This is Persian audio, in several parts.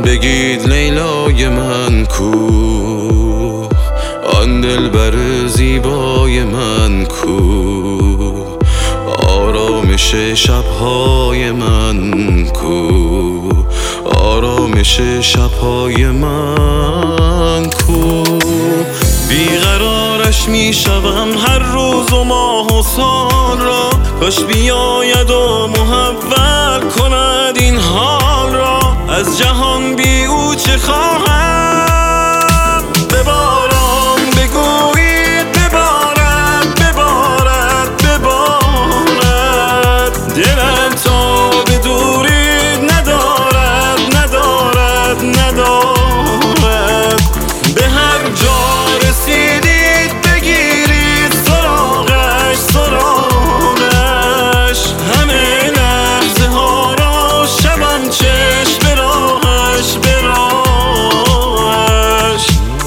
بگید لیلای من کو، آن دلبر زیبای من کو، آرامش شبهای من کو، آرامش شبهای من کو. بیقرارش میشوم هر روز و ماه و سال را، کاش بیاید و محول کند این حال را. از جهان بی او چه خواهم؟ ببارم بگویید ببارد ببارد ببارد، دلم تا به دورید ندارد ندارد ندارد. به هر جا رسیدید بگیرید سراغش سراغش، همه لحظه ها را شبم چشم به راهش به راهش.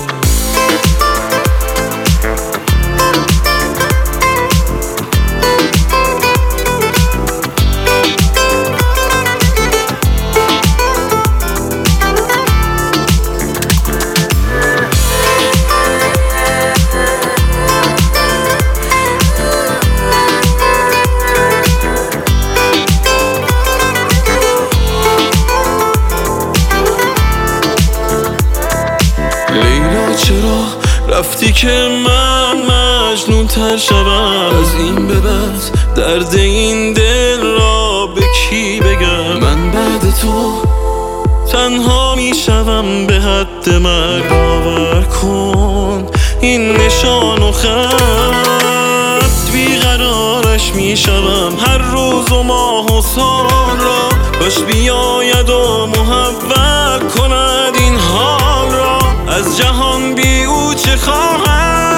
لیلا چرا رفتی که من مجنون تر شدم؟ از این به بعد درد این دل را به کی بگم؟ من بعد تو تنها میشوم به حد مرگ. باور کن این نشان و خط، بیقرارش میشوم هر روز و ماه و سال را. کاش بیاید و محول کند این حال را. از جهان بی او چه خواهم؟